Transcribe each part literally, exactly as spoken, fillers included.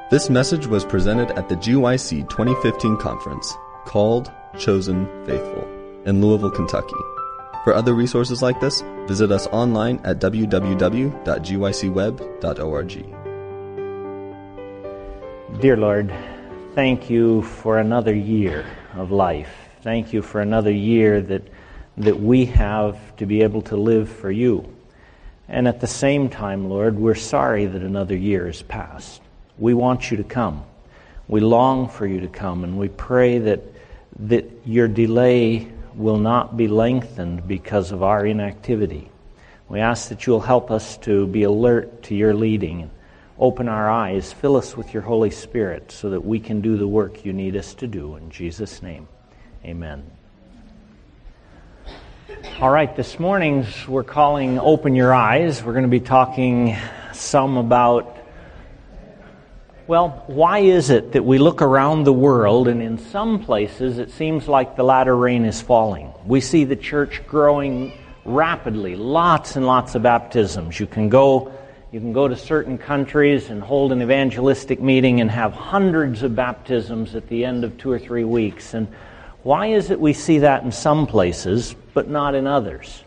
This message was presented at the G Y C twenty fifteen conference called Chosen Faithful in Louisville, Kentucky. For other resources like this, visit us online at w w w dot g y c web dot org. Dear Lord, thank you for another year of life. Thank you for another year that that we have to be able to live for you. And at the same time, Lord, we're sorry that another year has passed. We want you to come. We long for you to come, and we pray that that your delay will not be lengthened because of our inactivity. We ask that you'll help us to be alert to your leading. Open our eyes, fill us with your Holy Spirit so that we can do the work you need us to do. In Jesus' name, amen. All right, this morning's we're calling Open Your Eyes. We're going to be talking some about, well, why is it that we look around the world and in some places it seems like the latter rain is falling? We see the church growing rapidly, lots and lots of baptisms. You can go you can go to certain countries and hold an evangelistic meeting and have hundreds of baptisms at the end of two or three weeks. And why is it we see that in some places but not in others?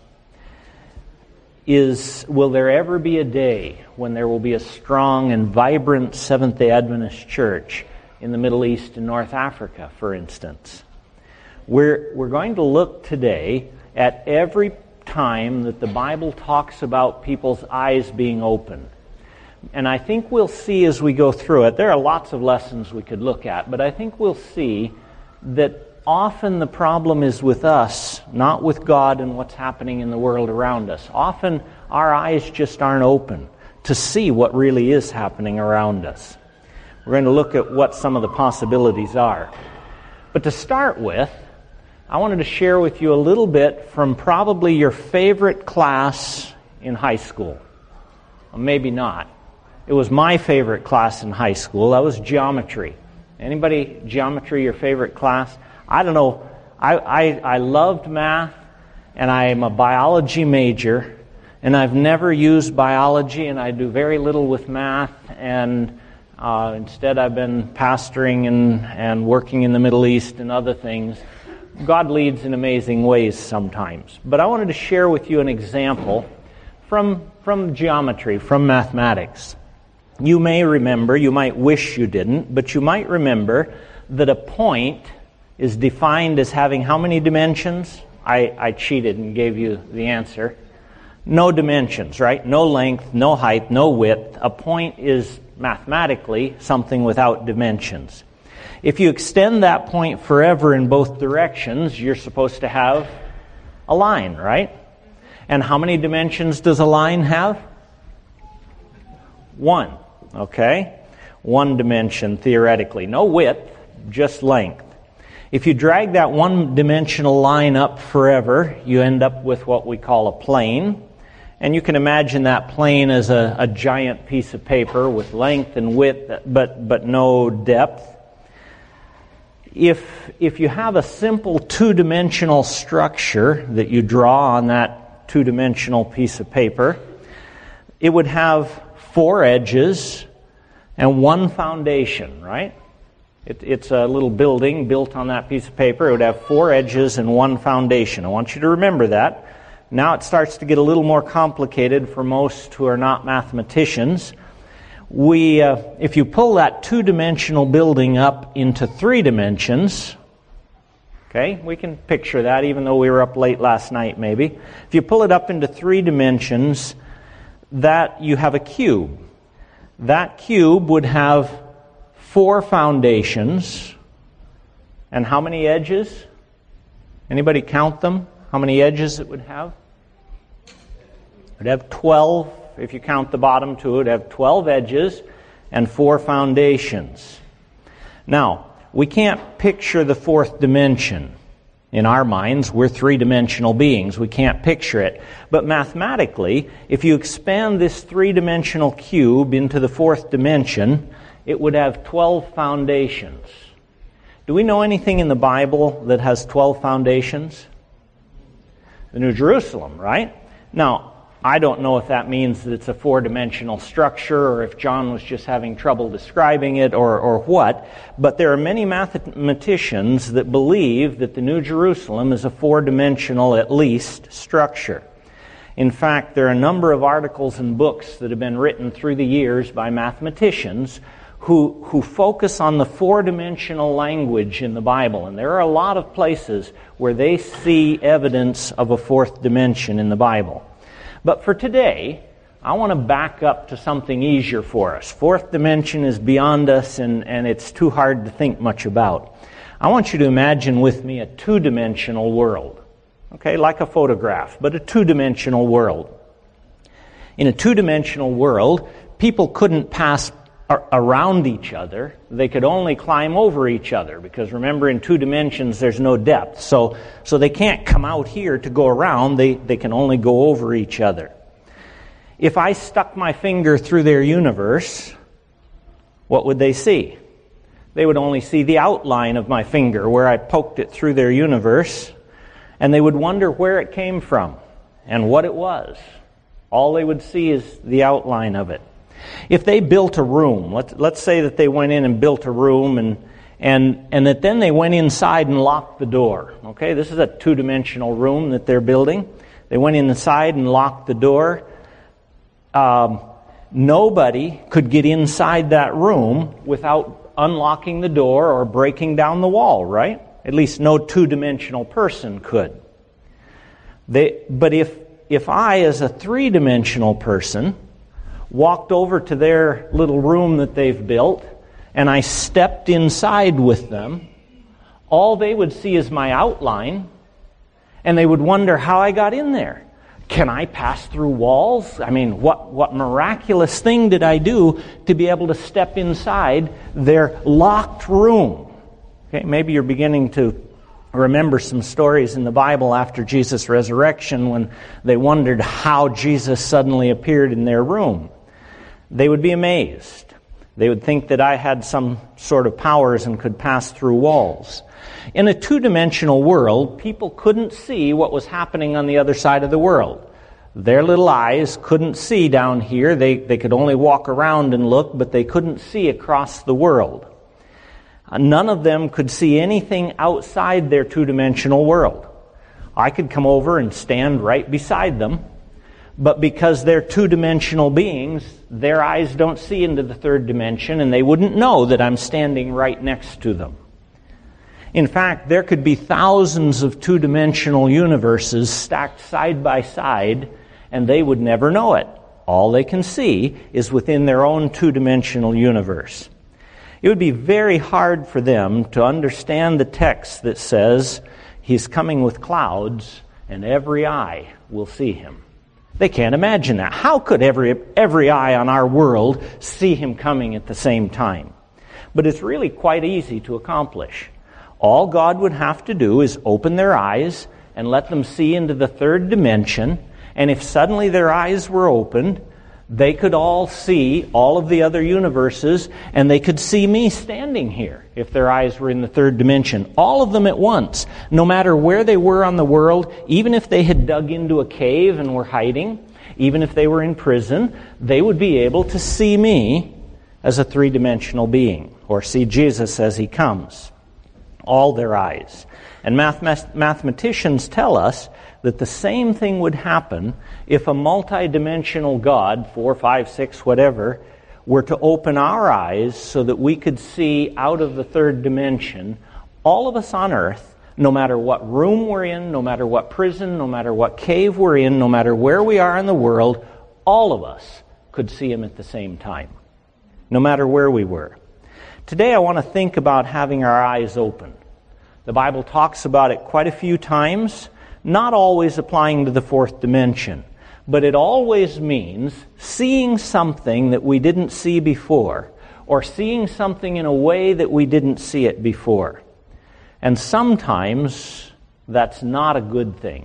Is, will there ever be a day when there will be a strong and vibrant Seventh-day Adventist church in the Middle East and North Africa, for instance? We're, we're going to look today at every time that the Bible talks about people's eyes being opened. And I think we'll see as we go through it, there are lots of lessons we could look at, but I think we'll see that often the problem is with us, not with God and what's happening in the world around us. Often our eyes just aren't open to see what really is happening around us. We're going to look at what some of the possibilities are. But to start with, I wanted to share with you a little bit from probably your favorite class in high school. Or maybe not. It was my favorite class in high school. That was geometry. Anybody geometry your favorite class? I don't know, I, I, I loved math, and I am a biology major, and I've never used biology, and I do very little with math, and uh, instead I've been pastoring and, and working in the Middle East and other things. God leads in amazing ways sometimes. But I wanted to share with you an example from, from geometry, from mathematics. You may remember, you might wish you didn't, but you might remember that a point is defined as having how many dimensions? I, I cheated and gave you the answer. No dimensions, right? No length, no height, no width. A point is mathematically something without dimensions. If you extend that point forever in both directions, you're supposed to have a line, right? And how many dimensions does a line have? One, okay? One dimension theoretically. No width, just length. If you drag that one-dimensional line up forever, you end up with what we call a plane. And you can imagine that plane as a, a giant piece of paper with length and width, but, but no depth. If, if you have a simple two-dimensional structure that you draw on that two-dimensional piece of paper, it would have four edges and one foundation, right? It, it's a little building built on that piece of paper. It would have four edges and one foundation. I want you to remember that. Now it starts to get a little more complicated for most who are not mathematicians. We, uh, if you pull that two-dimensional building up into three dimensions, okay, we can picture that even though we were up late last night maybe. If you pull it up into three dimensions, that you have a cube. That cube would have four foundations, and how many edges? Anybody count them? How many edges it would have? It would have twelve, if you count the bottom two, it would have twelve edges and four foundations. Now, we can't picture the fourth dimension. In our minds, we're three-dimensional beings. We can't picture it. But mathematically, if you expand this three-dimensional cube into the fourth dimension, it would have twelve foundations. Do we know anything in the Bible that has twelve foundations? The New Jerusalem, right? Now, I don't know if that means that it's a four-dimensional structure or if John was just having trouble describing it or, or what, but there are many mathematicians that believe that the New Jerusalem is a four-dimensional, at least, structure. In fact, there are a number of articles and books that have been written through the years by mathematicians who, who focus on the four-dimensional language in the Bible, and there are a lot of places where they see evidence of a fourth dimension in the Bible. But for today, I want to back up to something easier for us. Fourth dimension is beyond us, and, and it's too hard to think much about. I want you to imagine with me a two-dimensional world. Okay, like a photograph, but a two-dimensional world. In a two-dimensional world, people couldn't pass ar- around each other. They could only climb over each other, because remember, in two dimensions, there's no depth. So, so they can't come out here to go around. They, they can only go over each other. If I stuck my finger through their universe, what would they see? They would only see the outline of my finger where I poked it through their universe, and they would wonder where it came from and what it was. All they would see is the outline of it. If they built a room, let's, let's say that they went in and built a room and, and, and that then they went inside and locked the door. Okay, this is a two-dimensional room that they're building. They went inside and locked the door. Um, nobody could get inside that room without unlocking the door or breaking down the wall, right? At least no two-dimensional person could. They, but if, if I, as a three-dimensional person, walked over to their little room that they've built, and I stepped inside with them, all they would see is my outline, and they would wonder how I got in there. Can I pass through walls? I mean, what, what miraculous thing did I do to be able to step inside their locked room? Okay, maybe you're beginning to remember some stories in the Bible after Jesus' resurrection when they wondered how Jesus suddenly appeared in their room. They would be amazed. They would think that I had some sort of powers and could pass through walls. In a two-dimensional world, people couldn't see what was happening on the other side of the world. Their little eyes couldn't see down here. They, they could only walk around and look, but they couldn't see across the world. None of them could see anything outside their two-dimensional world. I could come over and stand right beside them, but because they're two-dimensional beings, their eyes don't see into the third dimension, and they wouldn't know that I'm standing right next to them. In fact, there could be thousands of two-dimensional universes stacked side by side, and they would never know it. All they can see is within their own two-dimensional universe. It would be very hard for them to understand the text that says, He's coming with clouds, and every eye will see Him. They can't imagine that. How could every, every eye on our world see Him coming at the same time? But it's really quite easy to accomplish. All God would have to do is open their eyes and let them see into the third dimension, and if suddenly their eyes were opened, they could all see all of the other universes, and they could see me standing here if their eyes were in the third dimension. All of them at once, no matter where they were on the world, even if they had dug into a cave and were hiding, even if they were in prison, they would be able to see me as a three-dimensional being, or see Jesus as He comes. All their eyes. And math- mathematicians tell us that the same thing would happen if a multi-dimensional God, four, five, six, whatever, were to open our eyes so that we could see out of the third dimension. All of us on earth, no matter what room we're in, no matter what prison, no matter what cave we're in, no matter where we are in the world, all of us could see Him at the same time, no matter where we were. Today I want to think about having our eyes open. The Bible talks about it quite a few times, not always applying to the fourth dimension, but it always means seeing something that we didn't see before, or seeing something in a way that we didn't see it before. And sometimes that's not a good thing.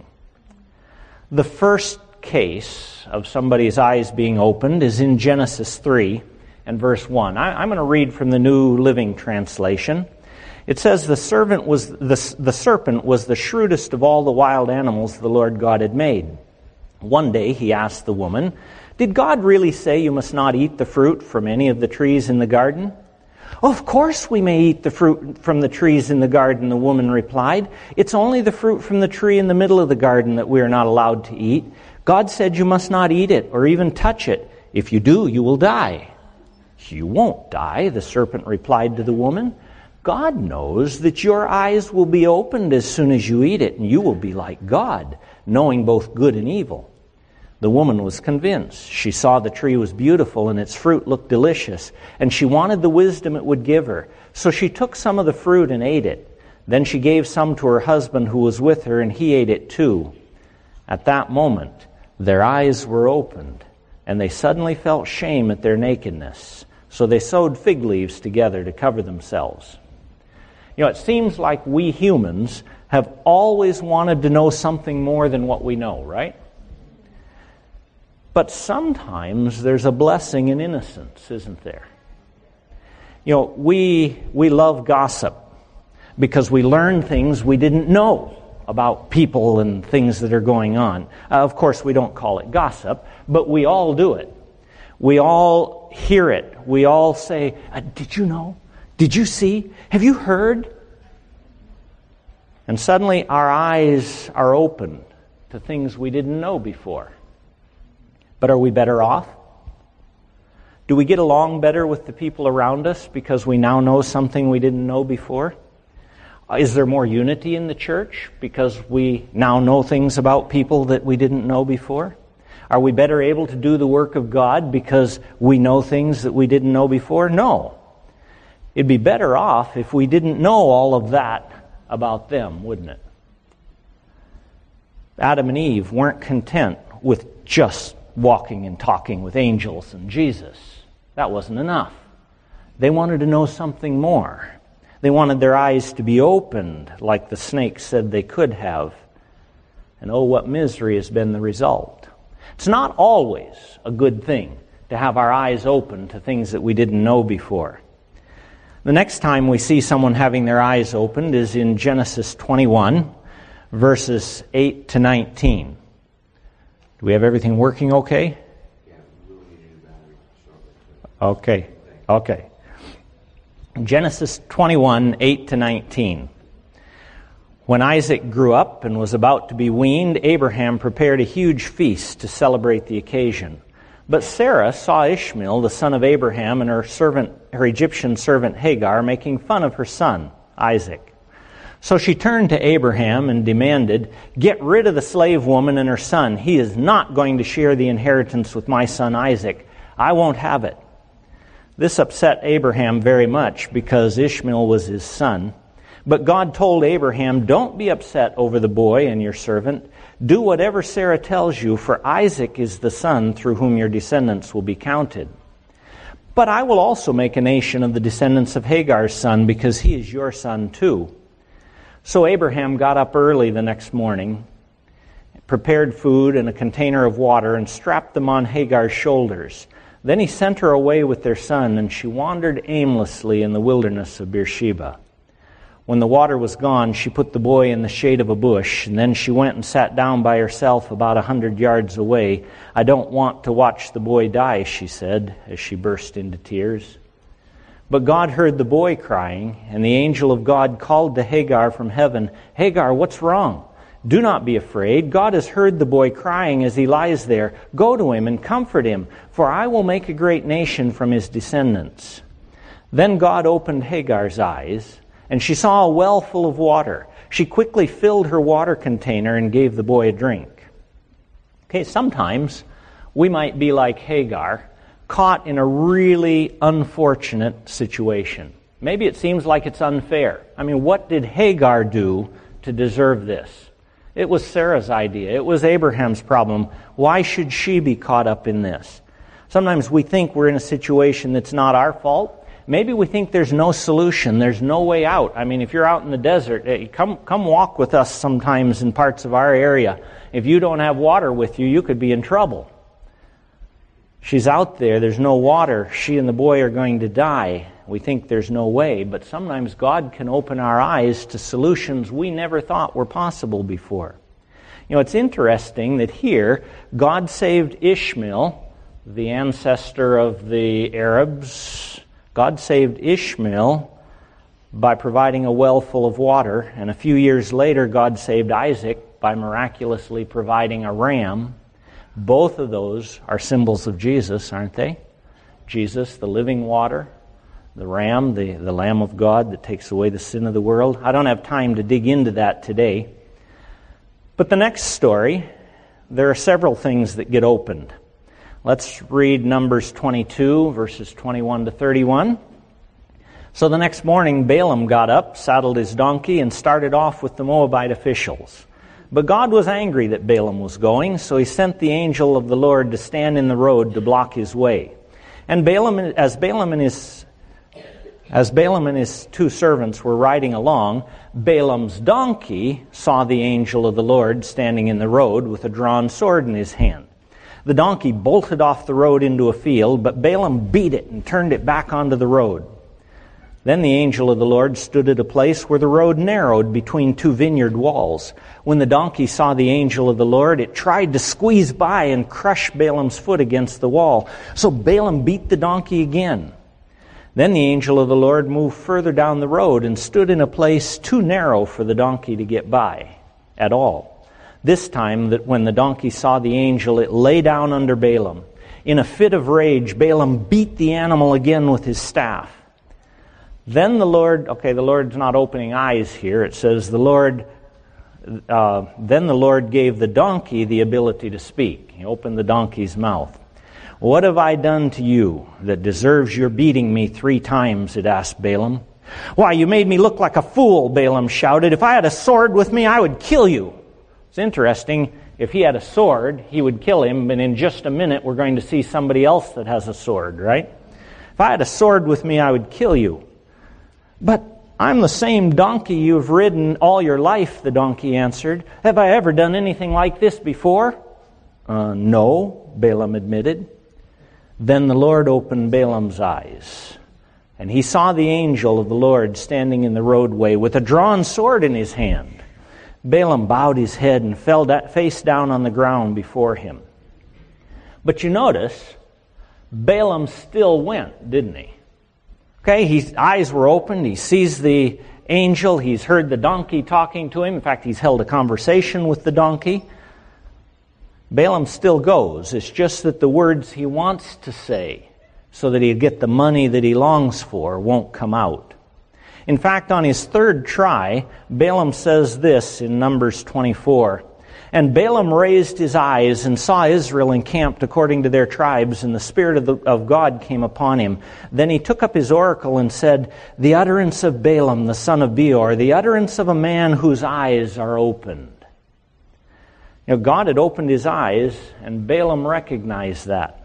The first case of somebody's eyes being opened is in Genesis three and verse one. I, I'm going to read from the New Living Translation. It says, the servant was the, the serpent was the shrewdest of all the wild animals the Lord God had made. One day he asked the woman, "Did God really say you must not eat the fruit from any of the trees in the garden?" "Of course we may eat the fruit from the trees in the garden," the woman replied. "It's only the fruit from the tree in the middle of the garden that we are not allowed to eat. God said you must not eat it or even touch it. If you do, you will die." "You won't die," the serpent replied to the woman. "God knows that your eyes will be opened as soon as you eat it, and you will be like God, knowing both good and evil." The woman was convinced. She saw the tree was beautiful and its fruit looked delicious, and she wanted the wisdom it would give her. So she took some of the fruit and ate it. Then she gave some to her husband who was with her, and he ate it too. At that moment, their eyes were opened, and they suddenly felt shame at their nakedness. So they sewed fig leaves together to cover themselves. You know, it seems like we humans have always wanted to know something more than what we know, right? But sometimes there's a blessing in innocence, isn't there? You know, we we love gossip because we learn things we didn't know about people and things that are going on. Uh, of course, we don't call it gossip, but we all do it. We all hear it. We all say, uh, "Did you know? Did you see? Have you heard?" And suddenly our eyes are open to things we didn't know before. But are we better off? Do we get along better with the people around us because we now know something we didn't know before? Is there more unity in the church because we now know things about people that we didn't know before? Are we better able to do the work of God because we know things that we didn't know before? No. It'd be better off if we didn't know all of that about them, wouldn't it? Adam and Eve weren't content with just walking and talking with angels and Jesus. That wasn't enough. They wanted to know something more. They wanted their eyes to be opened like the snake said they could have. And oh, what misery has been the result. It's not always a good thing to have our eyes open to things that we didn't know before. The next time we see someone having their eyes opened is in Genesis twenty-one, verses eight to nineteen. Do we have everything working okay? Okay, okay. Genesis twenty-one, eight to nineteen. When Isaac grew up and was about to be weaned, Abraham prepared a huge feast to celebrate the occasion. But Sarah saw Ishmael, the son of Abraham, and her servant, her Egyptian servant Hagar, making fun of her son, Isaac. So she turned to Abraham and demanded, "Get rid of the slave woman and her son. He is not going to share the inheritance with my son Isaac. I won't have it." This upset Abraham very much because Ishmael was his son. But God told Abraham, "Don't be upset over the boy and your servant. Do whatever Sarah tells you, for Isaac is the son through whom your descendants will be counted. But I will also make a nation of the descendants of Hagar's son, because he is your son too." So Abraham got up early the next morning, prepared food and a container of water, and strapped them on Hagar's shoulders. Then he sent her away with their son, and she wandered aimlessly in the wilderness of Beersheba. When the water was gone, she put the boy in the shade of a bush, and then she went and sat down by herself about a hundred yards away. "I don't want to watch the boy die," she said, as she burst into tears. But God heard the boy crying, and the angel of God called to Hagar from heaven, "Hagar, what's wrong? Do not be afraid. God has heard the boy crying as he lies there. Go to him and comfort him, for I will make a great nation from his descendants." Then God opened Hagar's eyes, and she saw a well full of water. She quickly filled her water container and gave the boy a drink. Okay, sometimes we might be like Hagar, caught in a really unfortunate situation. Maybe it seems like it's unfair. I mean, what did Hagar do to deserve this? It was Sarah's idea. It was Abraham's problem. Why should she be caught up in this? Sometimes we think we're in a situation that's not our fault. Maybe we think there's no solution, there's no way out. I mean, if you're out in the desert, hey, come come walk with us sometimes in parts of our area. If you don't have water with you, you could be in trouble. She's out there, there's no water, she and the boy are going to die. We think there's no way, but sometimes God can open our eyes to solutions we never thought were possible before. You know, it's interesting that here, God saved Ishmael, the ancestor of the Arabs. God saved Ishmael by providing a well full of water, and a few years later, God saved Isaac by miraculously providing a ram. Both of those are symbols of Jesus, aren't they? Jesus, the living water, the ram, the, the Lamb of God that takes away the sin of the world. I don't have time to dig into that today. But the next story, there are several things that get opened. Let's read Numbers twenty-two, verses twenty-one to thirty-one. So the next morning, Balaam got up, saddled his donkey, and started off with the Moabite officials. But God was angry that Balaam was going, so he sent the angel of the Lord to stand in the road to block his way. And Balaam, as Balaam and his as Balaam and his two servants were riding along, Balaam's donkey saw the angel of the Lord standing in the road with a drawn sword in his hand. The donkey bolted off the road into a field, but Balaam beat it and turned it back onto the road. Then the angel of the Lord stood at a place where the road narrowed between two vineyard walls. When the donkey saw the angel of the Lord, it tried to squeeze by and crush Balaam's foot against the wall. So Balaam beat the donkey again. Then the angel of the Lord moved further down the road and stood in a place too narrow for the donkey to get by at all. This time, that when the donkey saw the angel, it lay down under Balaam. In a fit of rage, Balaam beat the animal again with his staff. Then the Lord, okay, the Lord's not opening eyes here. It says the Lord, uh, then the Lord gave the donkey the ability to speak. He opened the donkey's mouth. What have I done to you that deserves your beating me three times? It asked Balaam. Why, you made me look like a fool, Balaam shouted. If I had a sword with me, I would kill you. It's interesting. If he had a sword, he would kill him, and in just a minute we're going to see somebody else that has a sword, right? If I had a sword with me, I would kill you. But I'm the same donkey you've ridden all your life, the donkey answered. Have I ever done anything like this before? Uh, no, Balaam admitted. Then the Lord opened Balaam's eyes, and he saw the angel of the Lord standing in the roadway with a drawn sword in his hand. Balaam bowed his head and fell da- face down on the ground before him. But you notice, Balaam still went, didn't he? Okay, his eyes were opened. He sees the angel. He's heard the donkey talking to him. In fact, he's held a conversation with the donkey. Balaam still goes. It's just that the words he wants to say so that he'll get the money that he longs for won't come out. In fact, on his third try, Balaam says this in Numbers twenty-four. And Balaam raised his eyes and saw Israel encamped according to their tribes, and the Spirit of, the, of God came upon him. Then he took up his oracle and said, the utterance of Balaam, the son of Beor, the utterance of a man whose eyes are opened. You know, God had opened his eyes, and Balaam recognized that.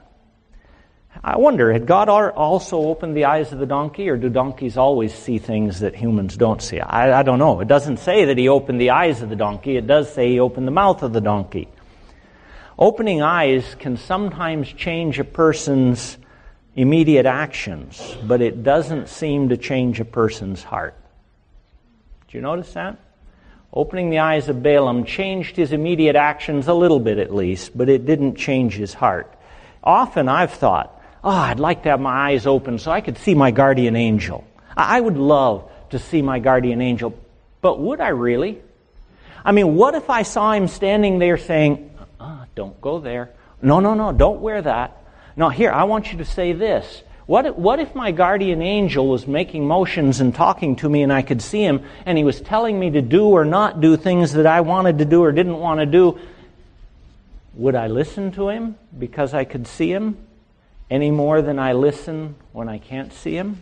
I wonder, had God also opened the eyes of the donkey, or do donkeys always see things that humans don't see? I, I don't know. It doesn't say that he opened the eyes of the donkey. It does say he opened the mouth of the donkey. Opening eyes can sometimes change a person's immediate actions, but it doesn't seem to change a person's heart. Did you notice that? Opening the eyes of Balaam changed his immediate actions a little bit at least, but it didn't change his heart. Often I've thought, oh, I'd like to have my eyes open so I could see my guardian angel. I would love to see my guardian angel, but would I really? I mean, what if I saw him standing there saying, uh-uh, don't go there. No, no, no, don't wear that. No, here, I want you to say this. What if, what if my guardian angel was making motions and talking to me and I could see him and he was telling me to do or not do things that I wanted to do or didn't want to do? Would I listen to him because I could see him any more than I listen when I can't see him?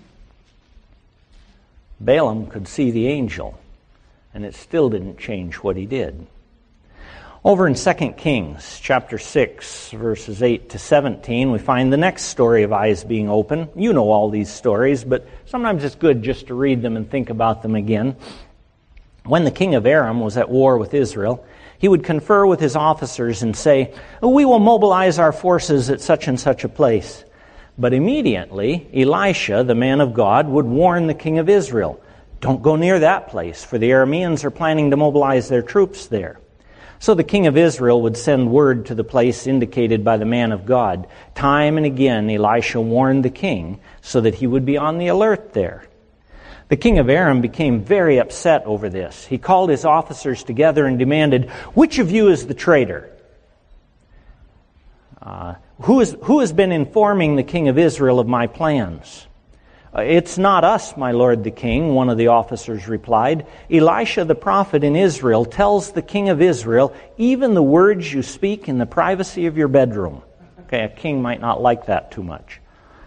Balaam could see the angel, and it still didn't change what he did. Over in Second Kings, chapter six, verses eight to seventeen, we find the next story of eyes being open. You know all these stories, but sometimes it's good just to read them and think about them again. When the king of Aram was at war with Israel, he would confer with his officers and say, we will mobilize our forces at such and such a place. But immediately, Elisha, the man of God, would warn the king of Israel, don't go near that place, for the Arameans are planning to mobilize their troops there. So the king of Israel would send word to the place indicated by the man of God. Time and again, Elisha warned the king so that he would be on the alert there. The king of Aram became very upset over this. He called his officers together and demanded, "Which of you is the traitor? Uh, who, is, who has been informing the king of Israel of my plans?" Uh, "It's not us, my lord the king," one of the officers replied. "Elisha the prophet in Israel tells the king of Israel even the words you speak in the privacy of your bedroom." Okay, a king might not like that too much.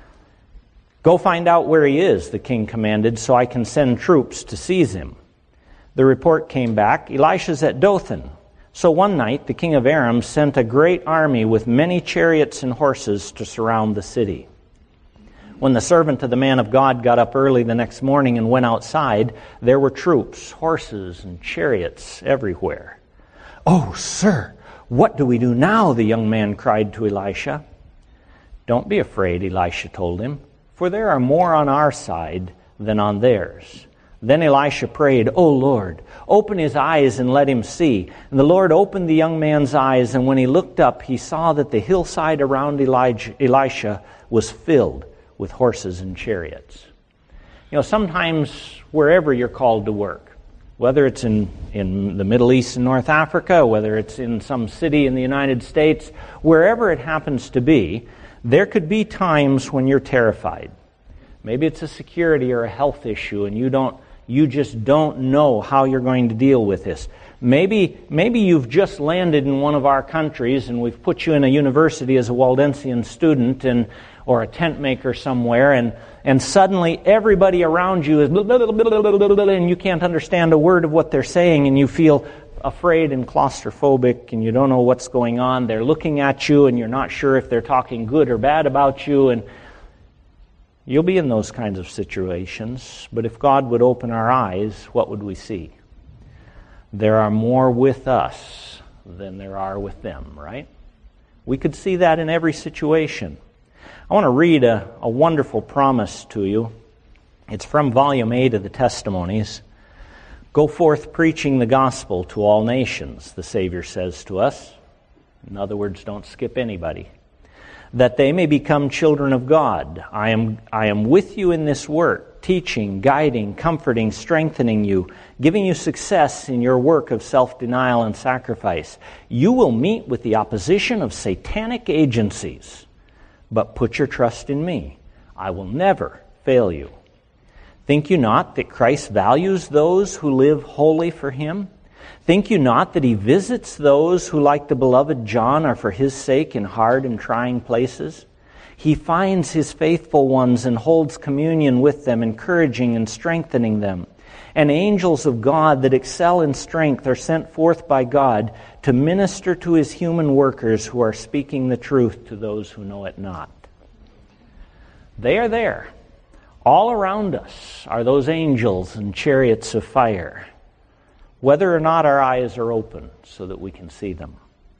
"Go find out where he is," the king commanded, "so I can send troops to seize him." The report came back, "Elisha's at Dothan." So one night the king of Aram sent a great army with many chariots and horses to surround the city. When the servant of the man of God got up early the next morning and went outside, there were troops, horses, and chariots everywhere. "Oh, sir, what do we do now?" the young man cried to Elisha. "Don't be afraid," Elisha told him, "for there are more on our side than on theirs." Then Elisha prayed, "O Lord, open his eyes and let him see." And the Lord opened the young man's eyes, and when he looked up, he saw that the hillside around Elijah, Elisha was filled with horses and chariots. You know, sometimes wherever you're called to work, whether it's in, in the Middle East and North Africa, whether it's in some city in the United States, wherever it happens to be, there could be times when you're terrified. Maybe it's a security or a health issue, and you don't, you just don't know how you're going to deal with this. Maybe, maybe you've just landed in one of our countries, and we've put you in a university as a Waldensian student, and or a tent maker somewhere, and, and suddenly everybody around you is blah, blah, blah, blah, blah, blah, and you can't understand a word of what they're saying, and you feel afraid and claustrophobic, and you don't know what's going on. They're looking at you, and you're not sure if they're talking good or bad about you, and you'll be in those kinds of situations. But if God would open our eyes, what would we see? There are more with us than there are with them, right? We could see that in every situation. I want to read a, a wonderful promise to you. It's from volume eight of the Testimonies. "Go forth preaching the gospel to all nations," the Savior says to us. In other words, don't skip anybody. "That they may become children of God. I am, I am with you in this work, teaching, guiding, comforting, strengthening you, giving you success in your work of self-denial and sacrifice. You will meet with the opposition of satanic agencies. But put your trust in me. I will never fail you. Think you not that Christ values those who live wholly for him? Think you not that he visits those who, like the beloved John, are for his sake in hard and trying places? He finds his faithful ones and holds communion with them, encouraging and strengthening them. And angels of God that excel in strength are sent forth by God to minister to his human workers who are speaking the truth to those who know it not." They are there. All around us are those angels and chariots of fire, whether or not our eyes are open so that we can see them.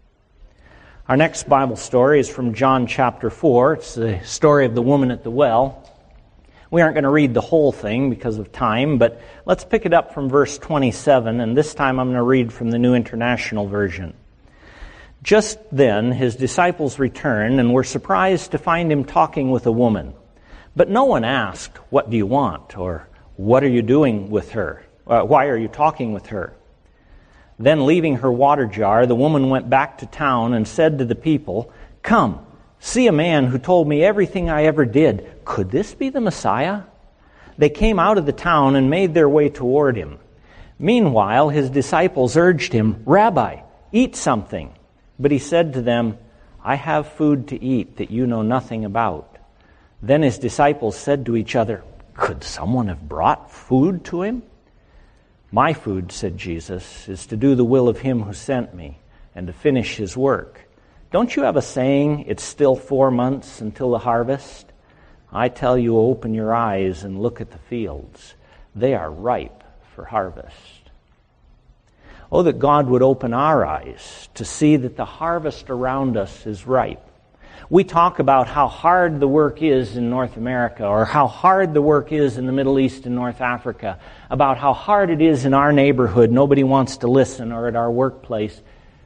Our next Bible story is from John chapter four. It's the story of the woman at the well. We aren't going to read the whole thing because of time, but let's pick it up from verse twenty-seven, and this time I'm going to read from the New International Version. "Just then his disciples returned and were surprised to find him talking with a woman. But no one asked, 'What do you want?' or 'What are you doing with her? Uh, why are you talking with her?' Then leaving her water jar, the woman went back to town and said to the people, 'Come, see a man who told me everything I ever did. Could this be the Messiah?' They came out of the town and made their way toward him. Meanwhile, his disciples urged him, 'Rabbi, eat something.' But he said to them, 'I have food to eat that you know nothing about.' Then his disciples said to each other, 'Could someone have brought food to him?' 'My food,' said Jesus, 'is to do the will of him who sent me and to finish his work. Don't you have a saying, it's still four months until the harvest? I tell you, open your eyes and look at the fields. They are ripe for harvest.'" Oh, that God would open our eyes to see that the harvest around us is ripe. We talk about how hard the work is in North America, or how hard the work is in the Middle East and North Africa, about how hard it is in our neighborhood. Nobody wants to listen, or at our workplace.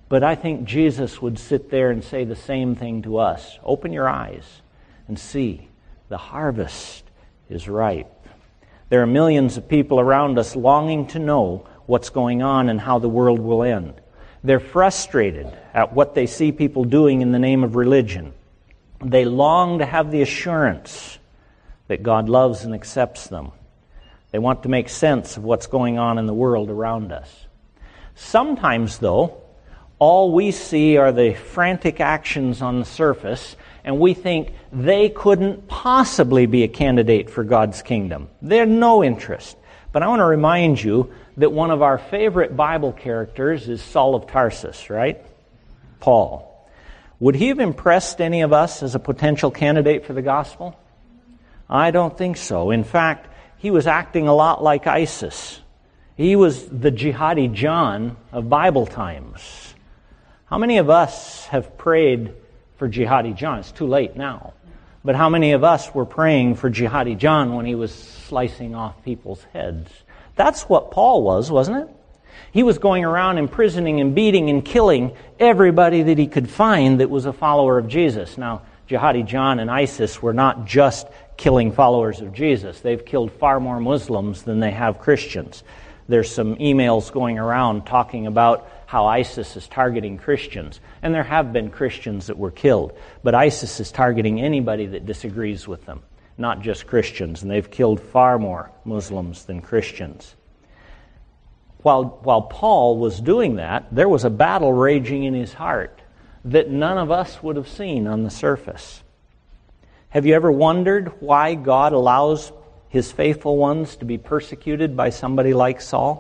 But I think Jesus would sit there and say the same thing to us. Open your eyes and see. The harvest is ripe. There are millions of people around us longing to know what's going on and how the world will end. They're frustrated at what they see people doing in the name of religion. They long to have the assurance that God loves and accepts them. They want to make sense of what's going on in the world around us. Sometimes, though, all we see are the frantic actions on the surface, and we think they couldn't possibly be a candidate for God's kingdom. They're no interest. But I want to remind you that one of our favorite Bible characters is Saul of Tarsus, right? Paul. Would he have impressed any of us as a potential candidate for the gospel? I don't think so. In fact, he was acting a lot like ISIS. He was the jihadi John of Bible times. How many of us have prayed for jihadi John? It's too late now. But how many of us were praying for jihadi John when he was slicing off people's heads? That's what Paul was, wasn't it? He was going around imprisoning and beating and killing everybody that he could find that was a follower of Jesus. Now, jihadi John and ISIS were not just killing followers of Jesus. They've killed far more Muslims than they have Christians. There's some emails going around talking about how ISIS is targeting Christians. And there have been Christians that were killed. But ISIS is targeting anybody that disagrees with them, not just Christians. And they've killed far more Muslims than Christians. While, while Paul was doing that, there was a battle raging in his heart that none of us would have seen on the surface. Have you ever wondered why God allows His faithful ones to be persecuted by somebody like Saul?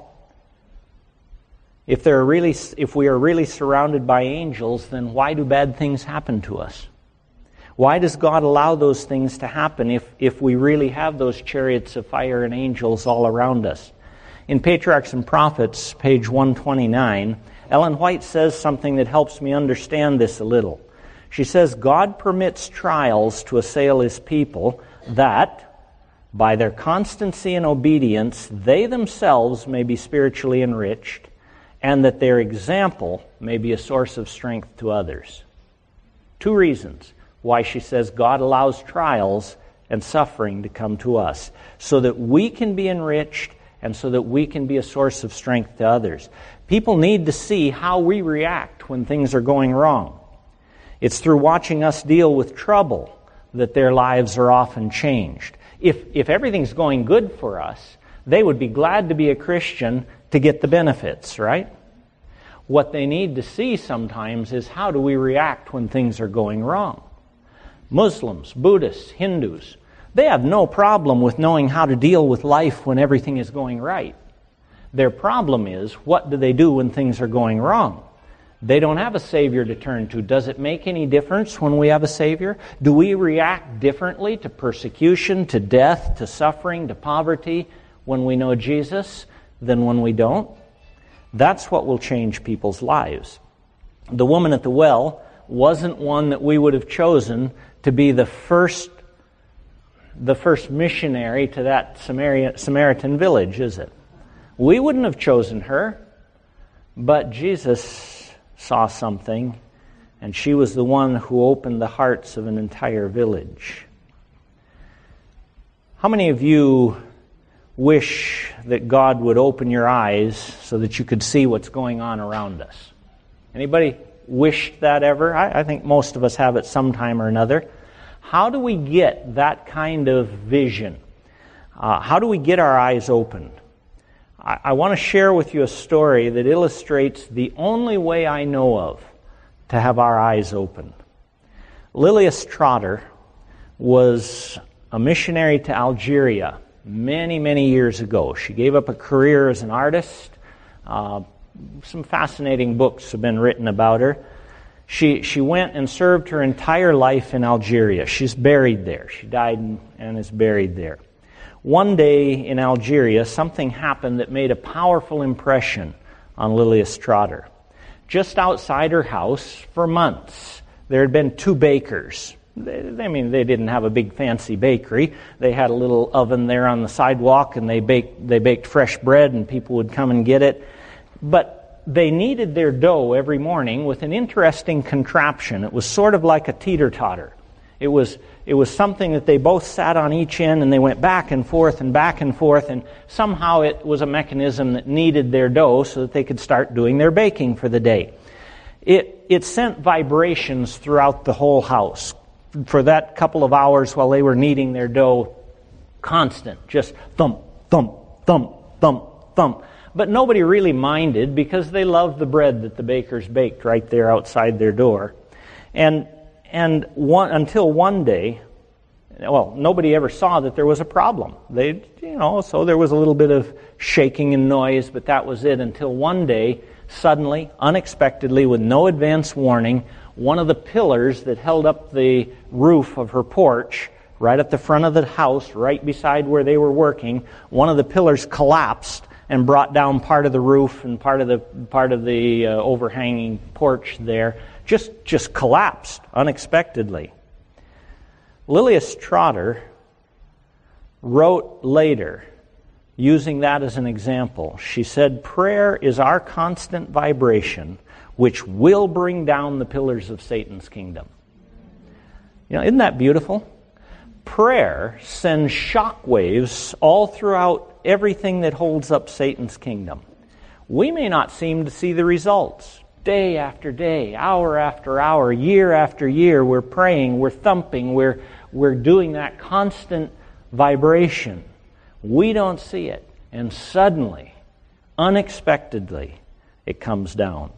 If there are really, if we are really surrounded by angels, then why do bad things happen to us? Why does God allow those things to happen if, if we really have those chariots of fire and angels all around us? In Patriarchs and Prophets, page one twenty-nine, Ellen White says something that helps me understand this a little. She says, God permits trials to assail His people that, by their constancy and obedience, they themselves may be spiritually enriched, and that their example may be a source of strength to others. Two reasons why she says God allows trials and suffering to come to us, so that we can be enriched and so that we can be a source of strength to others. People need to see how we react when things are going wrong. It's through watching us deal with trouble that their lives are often changed. If, if everything's going good for us, they would be glad to be a Christian to get the benefits, right? What they need to see sometimes is how do we react when things are going wrong. Muslims, Buddhists, Hindus, they have no problem with knowing how to deal with life when everything is going right. Their problem is, what do they do when things are going wrong? They don't have a Savior to turn to. Does it make any difference when we have a Savior? Do we react differently to persecution, to death, to suffering, to poverty when we know Jesus than when we don't? That's what will change people's lives. The woman at the well wasn't one that we would have chosen to be the first the first missionary to that Samaritan village, is it? We wouldn't have chosen her, but Jesus saw something, and she was the one who opened the hearts of an entire village. How many of you wish that God would open your eyes so that you could see what's going on around us? Anybody wished that ever? I, I think most of us have at some time or another. How do we get that kind of vision? Uh, how do we get our eyes opened? I, I want to share with you a story that illustrates the only way I know of to have our eyes opened. Lilias Trotter was a missionary to Algeria many, many years ago. She gave up a career as an artist. Uh, some fascinating books have been written about her. She she went and served her entire life in Algeria. She's buried there. She died and, and is buried there. One day in Algeria, something happened that made a powerful impression on Lilias Trotter. Just outside her house, for months, there had been two bakers. They, I mean, they didn't have a big fancy bakery. They had a little oven there on the sidewalk, and they baked they baked fresh bread, and people would come and get it. But they kneaded their dough every morning with an interesting contraption. It was sort of like a teeter-totter. It was it was something that they both sat on each end, and they went back and forth and back and forth, and somehow it was a mechanism that kneaded their dough so that they could start doing their baking for the day. It it sent vibrations throughout the whole house for that couple of hours while they were kneading their dough. Constant, just thump, thump, thump, thump, thump. But nobody really minded because they loved the bread that the bakers baked right there outside their door. And and one, until one day, well, nobody ever saw that there was a problem. They, you know, so there was a little bit of shaking and noise, but that was it until one day, suddenly, unexpectedly, with no advance warning, one of the pillars that held up the roof of her porch, right at the front of the house, right beside where they were working, one of the pillars collapsed and brought down part of the roof and part of the part of the uh, overhanging porch there. Just just collapsed unexpectedly. Lilias Trotter wrote later, using that as an example, she said, "Prayer is our constant vibration which will bring down the pillars of Satan's kingdom." You know, isn't that beautiful? Prayer sends shock waves all throughout everything that holds up Satan's kingdom. We may not seem to see the results. Day after day, hour after hour, year after year, we're praying, we're thumping, we're we're doing that constant vibration. We don't see it. And suddenly, unexpectedly, it comes down.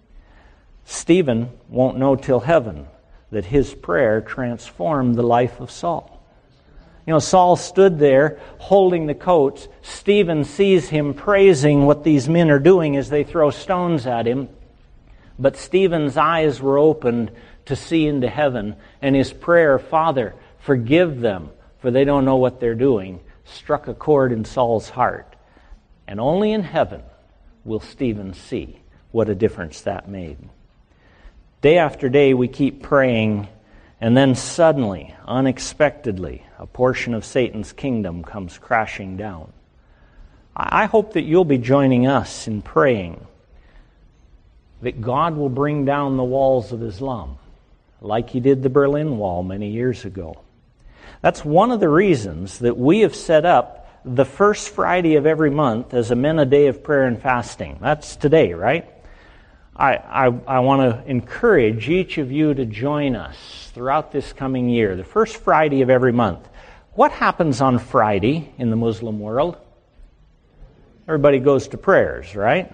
Stephen won't know till heaven that his prayer transformed the life of Saul. You know, Saul stood there holding the coats. Stephen sees him praising what these men are doing as they throw stones at him. But Stephen's eyes were opened to see into heaven, and his prayer, "Father, forgive them, for they don't know what they're doing," struck a chord in Saul's heart. And only in heaven will Stephen see what a difference that made. Day after day we keep praying, and then suddenly, unexpectedly, a portion of Satan's kingdom comes crashing down. I hope that you'll be joining us in praying that God will bring down the walls of Islam, like He did the Berlin Wall many years ago. That's one of the reasons that we have set up the first Friday of every month as a Men a Day of Prayer and Fasting. That's today, right? I, I, I want to encourage each of you to join us throughout this coming year, the first Friday of every month. What happens on Friday in the Muslim world? Everybody goes to prayers, right?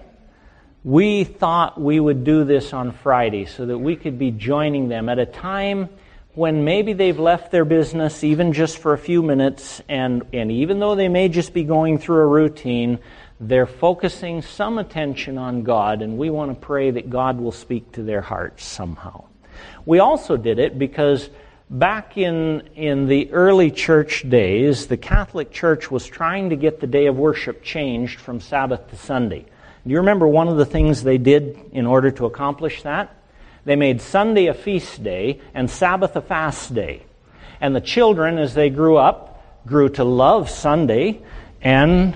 We thought we would do this on Friday so that we could be joining them at a time when maybe they've left their business even just for a few minutes, and, and even though they may just be going through a routine, they're focusing some attention on God, and we want to pray that God will speak to their hearts somehow. We also did it because back in, in the early church days, the Catholic Church was trying to get the day of worship changed from Sabbath to Sunday. Do you remember one of the things they did in order to accomplish that? They made Sunday a feast day and Sabbath a fast day. And the children, as they grew up, grew to love Sunday and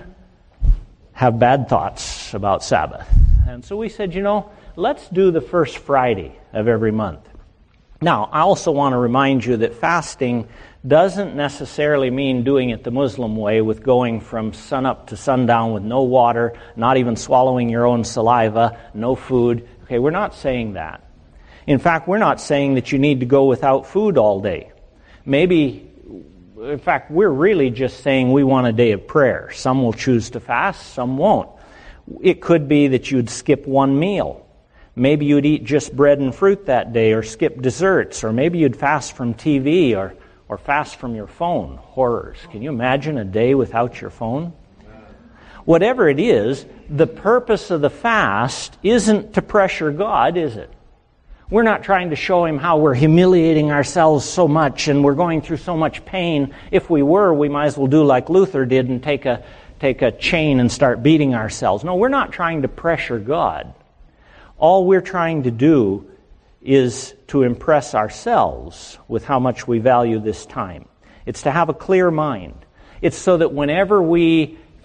have bad thoughts about Sabbath. And so we said, you know, let's do the first Friday of every month. Now, I also want to remind you that fasting doesn't necessarily mean doing it the Muslim way with going from sunup to sundown with no water, not even swallowing your own saliva, no food. Okay, we're not saying that. In fact, we're not saying that you need to go without food all day. Maybe, in fact, we're really just saying we want a day of prayer. Some will choose to fast, some won't. It could be that you'd skip one meal. Maybe you'd eat just bread and fruit that day, or skip desserts, or maybe you'd fast from T V, or or fast from your phone. Horrors. Can you imagine a day without your phone? Whatever it is, the purpose of the fast isn't to pressure God, is it? We're not trying to show Him how we're humiliating ourselves so much and we're going through so much pain. If we were, we might as well do like Luther did and take a take a chain and start beating ourselves. No, we're not trying to pressure God. All we're trying to do is to impress ourselves with how much we value this time. It's to have a clear mind. It's so that whenever we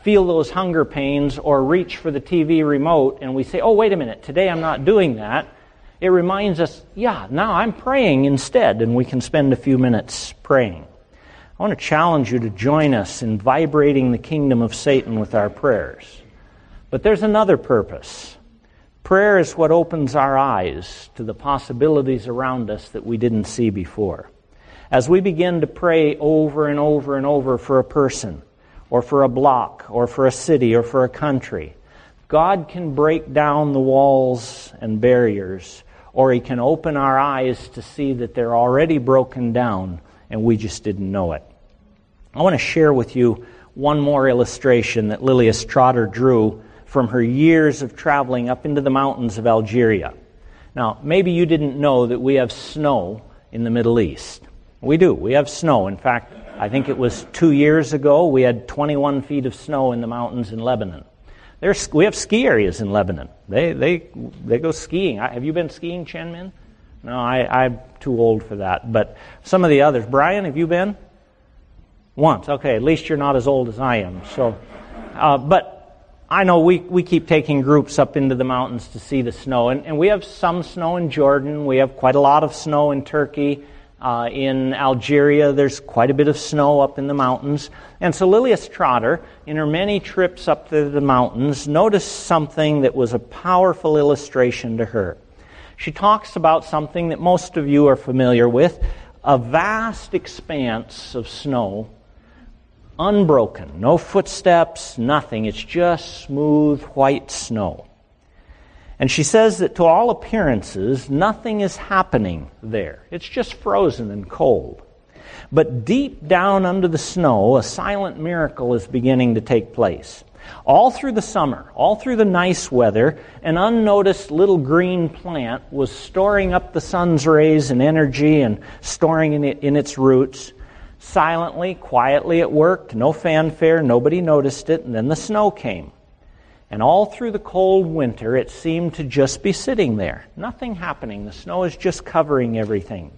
feel those hunger pains or reach for the T V remote and we say, oh, wait a minute, today I'm not doing that, it reminds us, yeah, now I'm praying instead, and we can spend a few minutes praying. I want to challenge you to join us in vibrating the kingdom of Satan with our prayers. But there's another purpose. Prayer is what opens our eyes to the possibilities around us that we didn't see before. As we begin to pray over and over and over for a person, or for a block, or for a city, or for a country, God can break down the walls and barriers, or He can open our eyes to see that they're already broken down and we just didn't know it. I want to share with you one more illustration that Lilias Trotter drew from her years of traveling up into the mountains of Algeria. Now, maybe you didn't know that we have snow in the Middle East. We do. We have snow. In fact, I think it was two years ago, we had twenty-one feet of snow in the mountains in Lebanon. There's, we have ski areas in Lebanon. They they they go skiing. Have you been skiing, Chen Min? No, I, I'm too old for that. But some of the others. Brian, have you been? Once. Okay, at least you're not as old as I am. So, uh, but I know we, we keep taking groups up into the mountains to see the snow. And, and we have some snow in Jordan. We have quite a lot of snow in Turkey. Uh, in Algeria, there's quite a bit of snow up in the mountains. And so Lilias Trotter, in her many trips up to the mountains, noticed something that was a powerful illustration to her. She talks about something that most of you are familiar with, a vast expanse of snow, unbroken, no footsteps, nothing. It's just smooth white snow. And she says that to all appearances, nothing is happening there. It's just frozen and cold. But deep down under the snow, a silent miracle is beginning to take place. All through the summer, all through the nice weather, an unnoticed little green plant was storing up the sun's rays and energy and storing in, it, in its roots. Silently, quietly it worked, no fanfare, nobody noticed it, and then the snow came. And all through the cold winter, it seemed to just be sitting there. Nothing happening. The snow is just covering everything.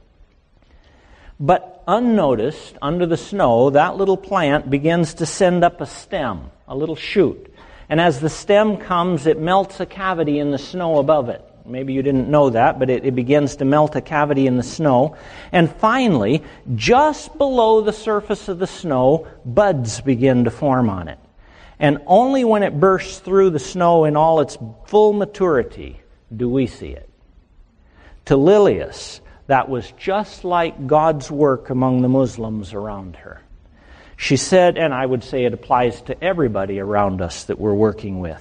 But unnoticed, under the snow, that little plant begins to send up a stem, a little shoot. And as the stem comes, it melts a cavity in the snow above it. Maybe you didn't know that, but it, it begins to melt a cavity in the snow. And finally, just below the surface of the snow, buds begin to form on it. And only when it bursts through the snow in all its full maturity do we see it. To Lilias, that was just like God's work among the Muslims around her. She said, and I would say it applies to everybody around us that we're working with,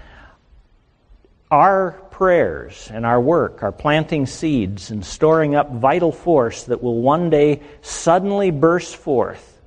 our prayers and our work are planting seeds and storing up vital force that will one day suddenly burst forth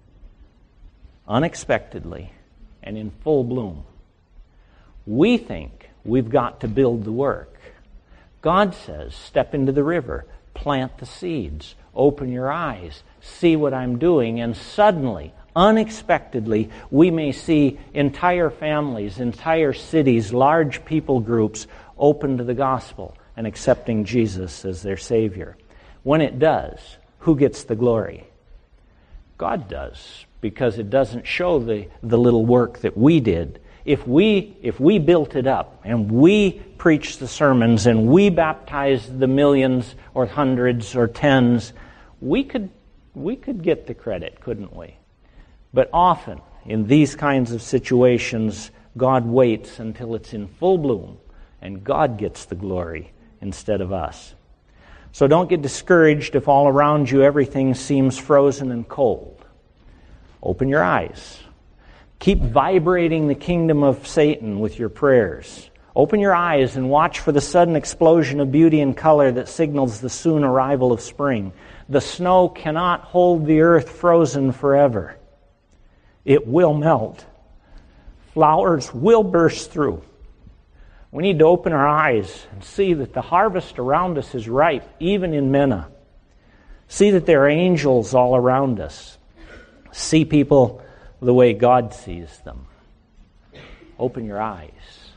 unexpectedly and in full bloom. We think we've got to build the work. God says, step into the river, plant the seeds, open your eyes, see what I'm doing, and suddenly, unexpectedly, we may see entire families, entire cities, large people groups open to the gospel and accepting Jesus as their Savior. When it does, who gets the glory? God does, because it doesn't show the, the little work that we did. If we if we built it up and we preached the sermons and we baptized the millions or hundreds or tens, we could we could get the credit, couldn't we? But often in these kinds of situations, God waits until it's in full bloom and God gets the glory instead of us. So don't get discouraged if all around you everything seems frozen and cold. Open your eyes. Keep vibrating the kingdom of Satan with your prayers. Open your eyes and watch for the sudden explosion of beauty and color that signals the soon arrival of spring. The snow cannot hold the earth frozen forever. It will melt. Flowers will burst through. We need to open our eyes and see that the harvest around us is ripe, even in Mena. See that there are angels all around us. See people the way God sees them. Open your eyes.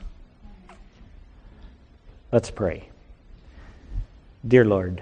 Let's pray. Dear Lord,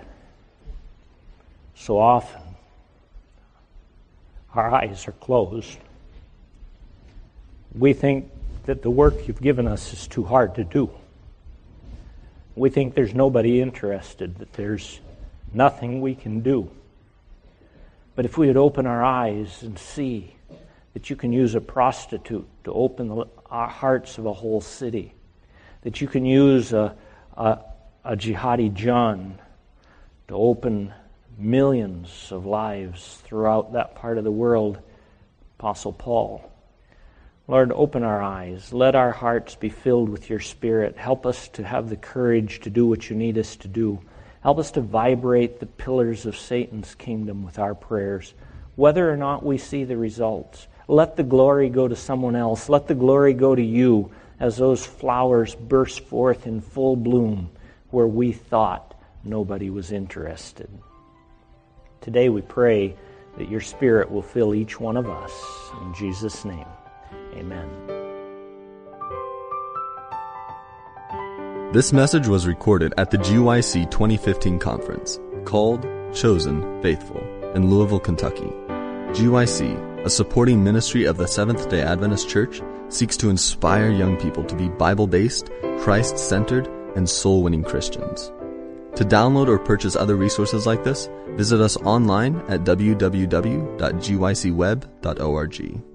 so often our eyes are closed. We think that the work you've given us is too hard to do. We think there's nobody interested, that there's nothing we can do. But if we would open our eyes and see that you can use a prostitute to open the hearts of a whole city, that you can use a, a, a jihadi John to open millions of lives throughout that part of the world, Apostle Paul. Lord, open our eyes. Let our hearts be filled with your Spirit. Help us to have the courage to do what you need us to do. Help us to vibrate the pillars of Satan's kingdom with our prayers, whether or not we see the results. Let the glory go to someone else. Let the glory go to you as those flowers burst forth in full bloom where we thought nobody was interested. Today we pray that your Spirit will fill each one of us. In Jesus' name, amen. This message was recorded at the G Y C twenty fifteen conference, called Chosen Faithful, in Louisville, Kentucky. G Y C, a supporting ministry of the Seventh-day Adventist Church, seeks to inspire young people to be Bible-based, Christ-centered, and soul-winning Christians. To download or purchase other resources like this, visit us online at w w w dot g y c web dot org.